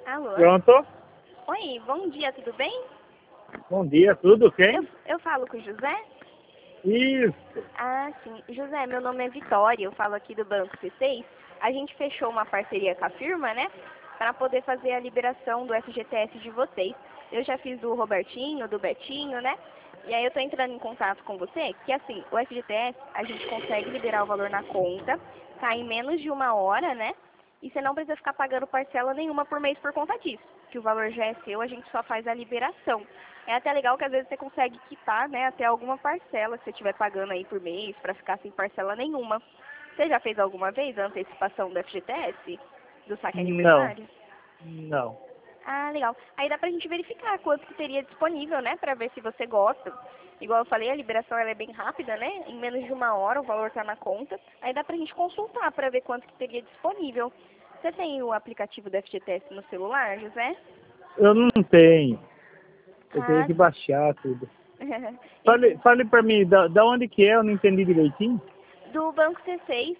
Alô? Pronto? Oi, bom dia, tudo bem? Bom dia, tudo quem? Eu falo com o José? Isso. Ah, sim. José, meu nome é Vitória, eu falo aqui do Banco C6. A gente fechou uma parceria com a firma, né? Para poder fazer a liberação do FGTS de vocês. Eu já fiz do Robertinho, do Betinho, né? E aí eu tô entrando em contato com você, que assim, o FGTS a gente consegue liberar o valor na conta, tá em menos de 1 hora, né? E você não precisa ficar pagando parcela nenhuma por mês por conta disso, que o valor já é seu, a gente só faz a liberação. É até legal que às vezes você consegue quitar, né, até alguma parcela que você estiver pagando aí por mês, para ficar sem parcela nenhuma. Você já fez alguma vez a antecipação do FGTS, do saque Não. aniversário? Não. Ah, legal. Aí dá pra gente verificar quanto que teria disponível, né, pra ver se você gosta. Igual eu falei, a liberação ela é bem rápida, né? Em menos de 1 hora o valor tá na conta. Aí dá pra gente consultar pra ver quanto que teria disponível. Você tem o aplicativo do FGTS no celular, José? Eu não tenho. Eu tenho Ah, que baixar tudo. então, Fale pra mim, da onde que é? Eu não entendi direitinho. do Banco C6,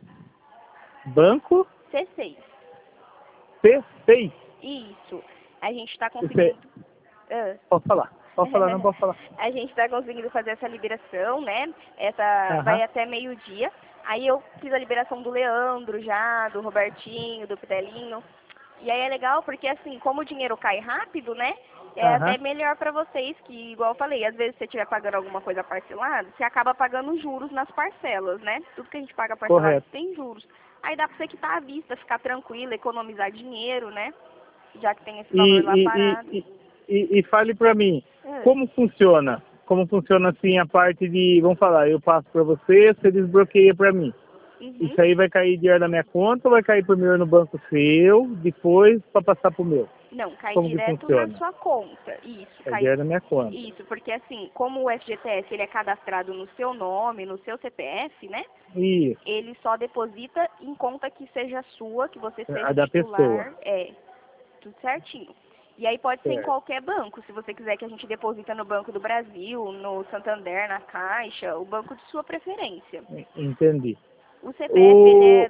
Banco C6. C6. Isso. A gente está Você, conseguindo. Ah. pode falar. Pode falar, não pode falar. A gente está conseguindo fazer essa liberação, né? Essa vai Aham. até meio-dia. Aí eu fiz a liberação do Leandro já, do Robertinho, do Pitelinho. E aí é legal porque assim, como o dinheiro cai rápido, né? É até Aham. melhor para vocês que, igual eu falei, às vezes se você estiver pagando alguma coisa parcelada, você acaba pagando juros nas parcelas, né? Tudo que a gente paga parcelado Correto. tem juros. Aí dá para você quitar à vista, ficar tranquilo, economizar dinheiro, né? Já que tem esse E, valor lá e, parado. e, e fale pra mim, Ah, como funciona? Como funciona assim a parte de, vamos falar, eu passo pra você, você desbloqueia pra mim. uhum. Isso aí vai cair dinheiro na minha conta ou vai cair primeiro no banco seu, depois para passar pro meu? Não, cai Como que direto na funciona? sua conta. Isso, É cai. dinheiro na minha conta. Isso, porque assim, como o FGTS ele é cadastrado no seu nome, no seu CPF, né? Isso, Ele só deposita em conta que seja sua, que você a seja da pessoa. titular, tudo certinho. E aí pode ser em Certo. qualquer banco, se você quiser que a gente deposita no Banco do Brasil, no Santander, na Caixa, o banco de sua preferência. Entendi. O CPF ele O, é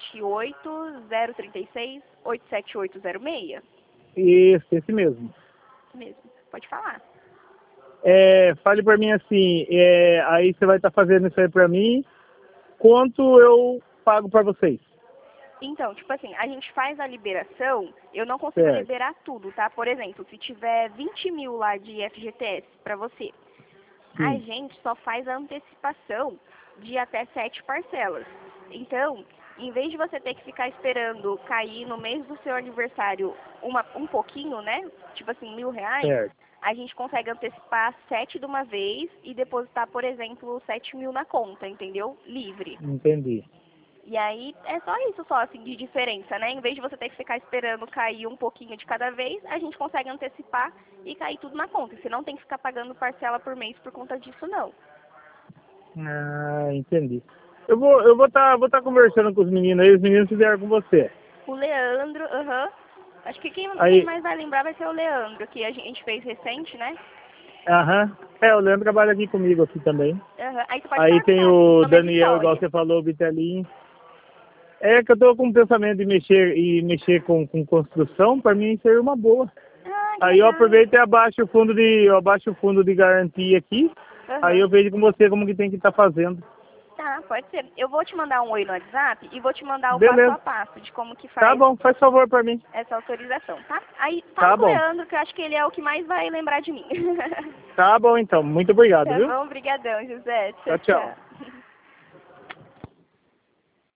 278-036-87806. esse mesmo. Mesmo, pode falar. Fale para mim assim, aí você vai estar fazendo isso aí para mim, quanto eu pago para vocês? Então, tipo assim, a gente faz a liberação, eu não consigo Certo. liberar tudo, tá? Por exemplo, se tiver 20 mil lá de FGTS pra você, a Sim. gente só faz a antecipação de até 7 parcelas. Então, em vez de você ter que ficar esperando cair no mês do seu aniversário um pouquinho, né? Tipo assim, R$ 1.000, Certo. a gente consegue antecipar 7 de uma vez e depositar, por exemplo, 7 mil na conta, entendeu? Livre. Entendi. E aí é só isso só assim de diferença, né? Em vez de você ter que ficar esperando cair um pouquinho de cada vez, a gente consegue antecipar e cair tudo na conta. Você não tem que ficar pagando parcela por mês por conta disso, não. Ah, entendi. Eu vou tá conversando com os meninos aí, os meninos fizeram com você. O Leandro, aham. Acho que quem Aí, mais vai lembrar vai ser o Leandro, que a gente fez recente, né? aham. O Leandro trabalha aqui comigo aqui também. Aham. Aí você pode Aí tem perguntar assim, meu o nome é Daniel, igual Vitória. você falou, o Vitelinho. É que eu tô com o pensamento de mexer com construção, para mim seria uma boa. Ah, que Aí eu legal. aproveito e abaixo o fundo de garantia aqui. Aí Aham. eu vejo com você como que tem que estar fazendo. Tá, pode ser. Eu vou te mandar um oi no WhatsApp e vou te mandar o passo Beleza. a passo de como que Tá faz bom, faz favor para mim. essa autorização, tá? Aí fala Tá com o bom. Leandro, que eu acho que ele é o que mais vai lembrar de mim. Tá bom então. Muito obrigado, Tá viu? bom? Obrigadão, José. Tchau, Tchau, tchau. tchau.